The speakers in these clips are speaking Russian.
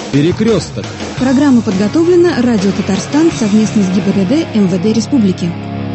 Перекресток. Программа подготовлена Радио Татарстан совместно с ГИБДД МВД Республики.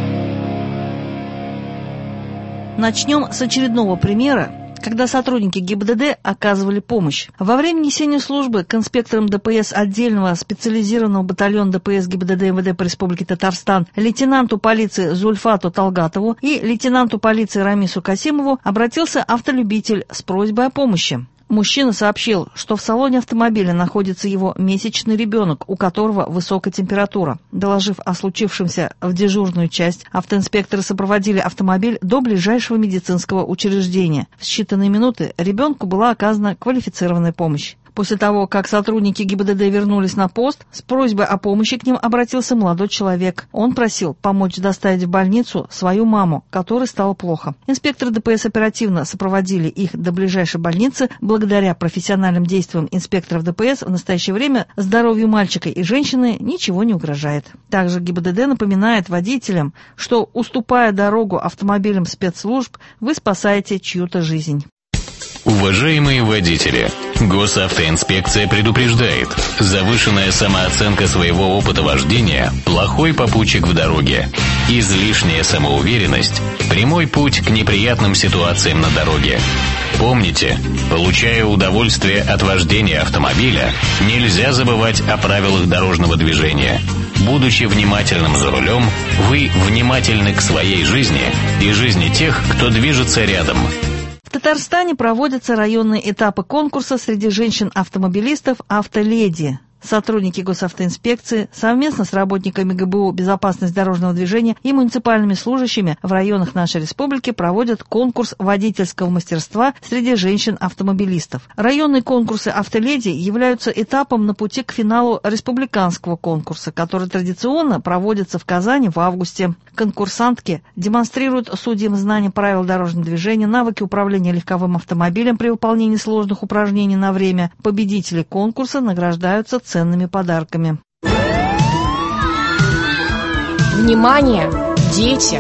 Начнем с очередного примера, когда сотрудники ГИБДД оказывали помощь. Во время несения службы к инспекторам ДПС отдельного специализированного батальона ДПС ГИБДД МВД по Республике Татарстан лейтенанту полиции Зульфату Талгатову и лейтенанту полиции Рамису Касимову обратился автолюбитель с просьбой о помощи. Мужчина сообщил, что в салоне автомобиля находится его месячный ребенок, у которого высокая температура. Доложив о случившемся в дежурную часть, автоинспекторы сопроводили автомобиль до ближайшего медицинского учреждения. В считанные минуты ребенку была оказана квалифицированная помощь. После того, как сотрудники ГИБДД вернулись на пост, с просьбой о помощи к ним обратился молодой человек. Он просил помочь доставить в больницу свою маму, которой стало плохо. Инспекторы ДПС оперативно сопроводили их до ближайшей больницы. Благодаря профессиональным действиям инспекторов ДПС в настоящее время здоровью мальчика и женщины ничего не угрожает. Также ГИБДД напоминает водителям, что, уступая дорогу автомобилям спецслужб, вы спасаете чью-то жизнь. Уважаемые водители, Госавтоинспекция предупреждает: завышенная самооценка своего опыта вождения – плохой попутчик в дороге. Излишняя самоуверенность – прямой путь к неприятным ситуациям на дороге. Помните, получая удовольствие от вождения автомобиля, нельзя забывать о правилах дорожного движения. Будучи внимательным за рулем, вы внимательны к своей жизни и жизни тех, кто движется рядом. В Татарстане проводятся районные этапы конкурса среди женщин-автомобилистов «Автоледи». Сотрудники госавтоинспекции совместно с работниками ГБУ «Безопасность дорожного движения» и муниципальными служащими в районах нашей республики проводят конкурс водительского мастерства среди женщин-автомобилистов. Районные конкурсы «Автоледи» являются этапом на пути к финалу республиканского конкурса, который традиционно проводится в Казани в августе. Конкурсантки демонстрируют судьям знания правил дорожного движения, навыки управления легковым автомобилем при выполнении сложных упражнений на время. Победители конкурса награждаются ценными подарками. Внимание, дети!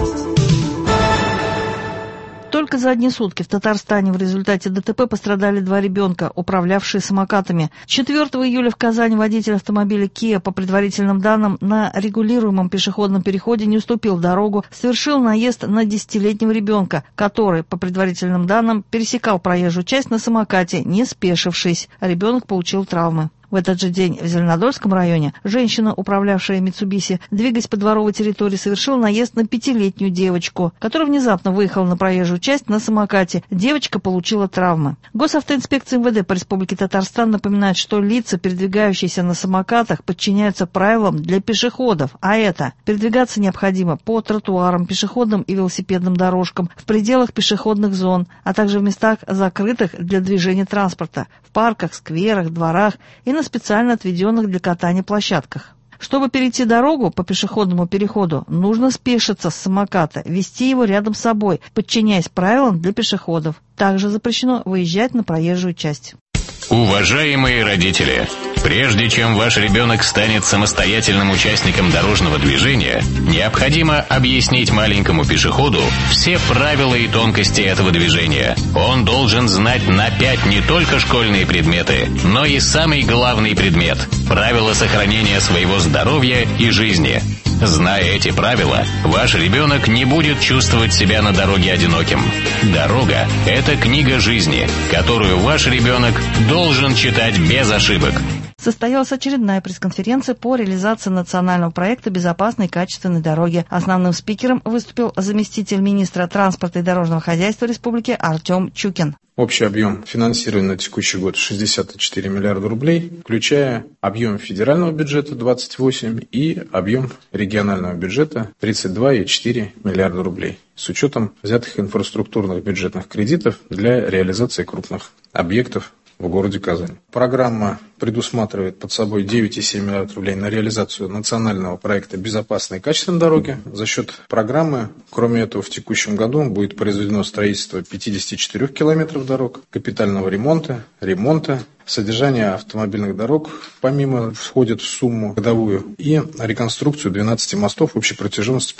Только за одни сутки в Татарстане в результате ДТП пострадали 2 ребенка, управлявшие самокатами. 4 июля в Казани водитель автомобиля Kia, по предварительным данным, на регулируемом пешеходном переходе не уступил дорогу, совершил наезд на 10-летнего ребенка, который, по предварительным данным, пересекал проезжую часть на самокате, не спешившись. Ребенок получил травмы. В этот же день в Зеленодольском районе женщина, управлявшая Митсубиси, двигаясь по дворовой территории, совершила наезд на 5-летнюю девочку, которая внезапно выехала на проезжую часть на самокате. Девочка получила травмы. Госавтоинспекция МВД по Республике Татарстан напоминает, что лица, передвигающиеся на самокатах, подчиняются правилам для пешеходов, а это: передвигаться необходимо по тротуарам, пешеходным и велосипедным дорожкам, в пределах пешеходных зон, а также в местах, закрытых для движения транспорта, в парках, скверах, дворах и на специально отведенных для катания площадках. Чтобы перейти дорогу по пешеходному переходу, нужно спешиться с самоката, вести его рядом с собой, подчиняясь правилам для пешеходов. Также запрещено выезжать на проезжую часть. Уважаемые родители, прежде чем ваш ребенок станет самостоятельным участником дорожного движения, необходимо объяснить маленькому пешеходу все правила и тонкости этого движения. Он должен знать на 5 не только школьные предметы, но и самый главный предмет – правила сохранения своего здоровья и жизни. Зная эти правила, ваш ребенок не будет чувствовать себя на дороге одиноким. Дорога – это книга жизни, которую ваш ребенок должен читать без ошибок. Состоялась очередная пресс-конференция по реализации национального проекта «Безопасной и качественной дороги». Основным спикером выступил заместитель министра транспорта и дорожного хозяйства республики Артем Чукин. Общий объем финансирования на текущий год 64 миллиарда рублей, включая объем федерального бюджета 28 и объем регионального бюджета 32,4 миллиарда рублей, с учетом взятых инфраструктурных бюджетных кредитов для реализации крупных объектов в городе Казань. Программа предусматривает под собой 9,7 миллиардов рублей на реализацию национального проекта «Безопасные и качественные дороги». За счет программы, кроме этого, в текущем году будет произведено строительство 54 километров дорог, капитального ремонта, содержание автомобильных дорог, помимо, входит в сумму годовую, и реконструкцию 12 мостов общей протяженностью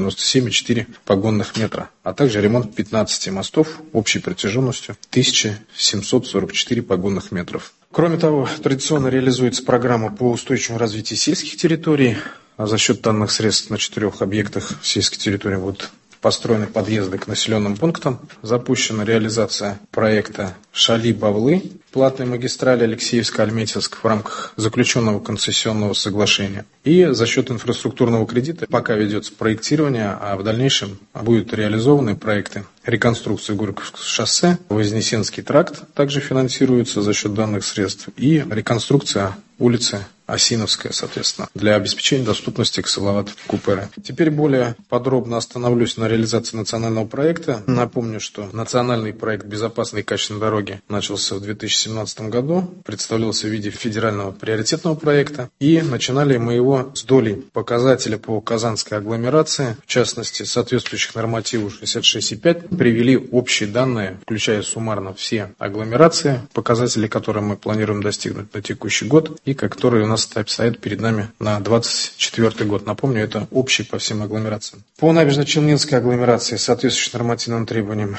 597,4 погонных метра, а также ремонт 15 мостов общей протяженностью 1744 погонных метров. Кроме того, традиционно реализуется программа по устойчивому развитию сельских территорий. За счет данных средств на 4 объектах сельской территории будут построены подъезды к населенным пунктам. Запущена реализация проекта Шали-Бавлы, платной магистрали Алексеевск-Альметьевск в рамках заключенного концессионного соглашения. И за счет инфраструктурного кредита пока ведется проектирование, а в дальнейшем будут реализованы проекты реконструкции Горьковского шоссе, Вознесенский тракт также финансируется за счет данных средств, и реконструкция улицы Осиновская, соответственно, для обеспечения доступности к Салават-Купера. Теперь более подробно остановлюсь на реализации национального проекта. Напомню, что национальный проект «Безопасные и качественные дороги» начался в 2017 году, представлялся в виде федерального приоритетного проекта, и начинали мы его с долей показателя по казанской агломерации, в частности, соответствующих нормативу 66,5, привели общие данные, включая суммарно все агломерации, показатели, которые мы планируем достигнуть на текущий год, и которые у нас стоят перед нами на 2024 год. Напомню, это общий по всем агломерациям. По набережно-челнинской агломерации соответствующим нормативным требованиям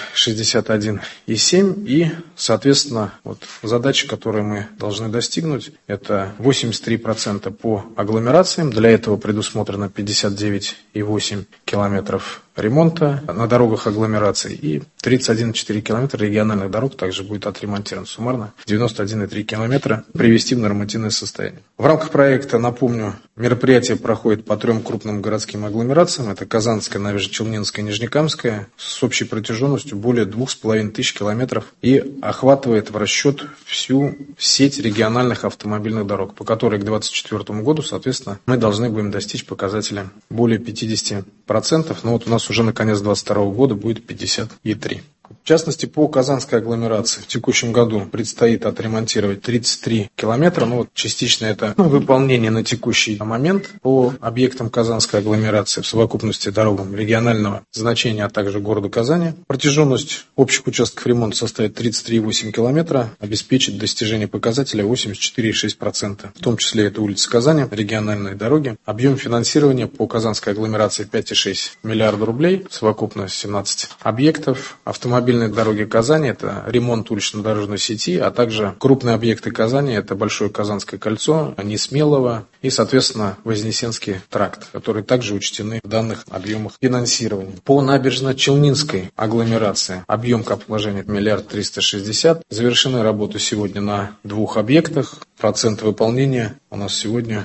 61,7, и, соответственно, задачи, которые мы должны достигнуть, это 83% по агломерациям. Для этого предусмотрено 59,8 километров ремонта на дорогах агломерации, и 31,4 километра региональных дорог также будет отремонтирован суммарно. 91,3 километра привести в нормативное состояние. В рамках проекта, напомню, мероприятие проходит по 3 крупным городским агломерациям. Это Казанская, Набережно-Челнинская, Нижнекамская, с общей протяженностью более 2500 километров, и охватывает в расчет всю сеть региональных автомобильных дорог, по которой к 2024 году, соответственно, мы должны будем достичь показателя более 50%, но у нас уже на конец 2022 года будет 53%. В частности, по Казанской агломерации в текущем году предстоит отремонтировать 33 километра. Частично это выполнение на текущий момент по объектам Казанской агломерации в совокупности дорогам регионального значения, а также города Казани. Протяженность общих участков ремонта составит 33,8 километра, обеспечит достижение показателя 84,6%. В том числе это улицы Казани, региональные дороги. Объем финансирования по Казанской агломерации 5,6 миллиарда рублей, совокупно 17 объектов. Автомобильные дороги Казани – это ремонт улично-дорожной сети, а также крупные объекты Казани – это Большое Казанское кольцо, Несмелово и, соответственно, Вознесенский тракт, которые также учтены в данных объемах финансирования. По набережно-челнинской агломерации объем капиталовложения – 1 360 000 000. Завершены работы сегодня на 2 объектах. Процент выполнения у нас сегодня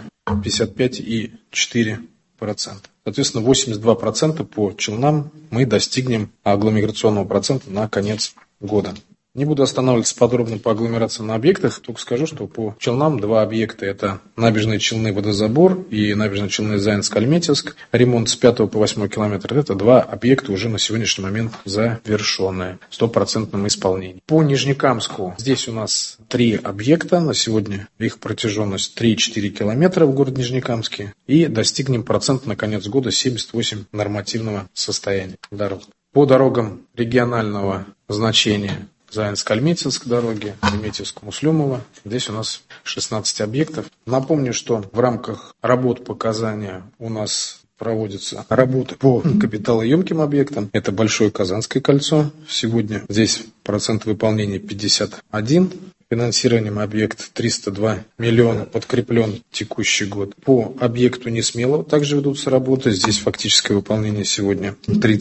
55,4%. Соответственно, 82% по Челнам мы достигнем агломерационного процента на конец года. Не буду останавливаться подробно по агломерации на объектах, только скажу, что по Челнам 2 объекта – это набережные Челны водозабор и набережные Челны Заинск-Альметьевск. Ремонт с 5 по 8 километра – это 2 объекта уже на сегодняшний момент завершенные, в 100% исполнении. По Нижнекамску здесь у нас 3 объекта, на сегодня их протяженность 3,4 километра в городе Нижнекамске, и достигнем процент на конец года 78 нормативного состояния дорог. По дорогам регионального значения Заинск-Альметьевск дороги, Альметьевск-Муслюмово. Здесь у нас 16 объектов. Напомню, что в рамках работ по Казани у нас проводятся работы по капиталоемким объектам. Это Большое Казанское кольцо. Сегодня здесь процент выполнения 51%. Финансированием объект 302 миллиона подкреплен текущий год. По объекту Несмелово также ведутся работы. Здесь фактическое выполнение сегодня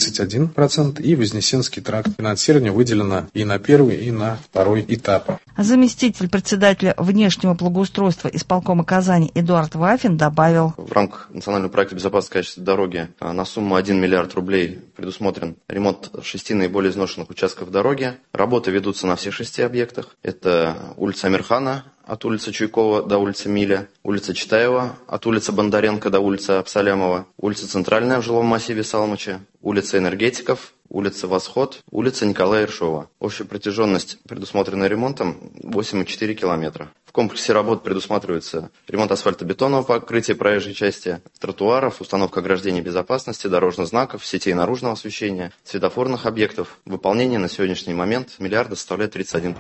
31%. И Вознесенский тракт. Финансирование выделено и на 1 и на 2 этапы. Заместитель председателя внешнего благоустройства исполкома Казани Эдуард Вафин добавил: в рамках национального проекта «Безопасность и качество дороги» на сумму 1 миллиард рублей предусмотрен ремонт 6 наиболее изношенных участков дороги. Работы ведутся на всех 6 объектах. Это улица Амирхана от улицы Чуйкова до улицы Миля, улица Читаева от улицы Бондаренко до улицы Абсалямова, улица Центральная в жилом массиве Салмыча, улица Энергетиков, улица Восход, улица Николая Ершова. Общая протяженность, предусмотренная ремонтом, 8,4 километра. В комплексе работ предусматривается ремонт асфальтобетонного покрытия проезжей части, тротуаров, установка ограждений безопасности, дорожных знаков, сетей наружного освещения, светофорных объектов. Выполнение на сегодняшний момент миллиарда составляет 31%.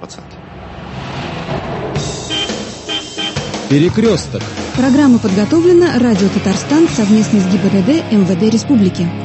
Перекресток. Программа подготовлена радио Татарстан совместно с ГИБДД МВД Республики.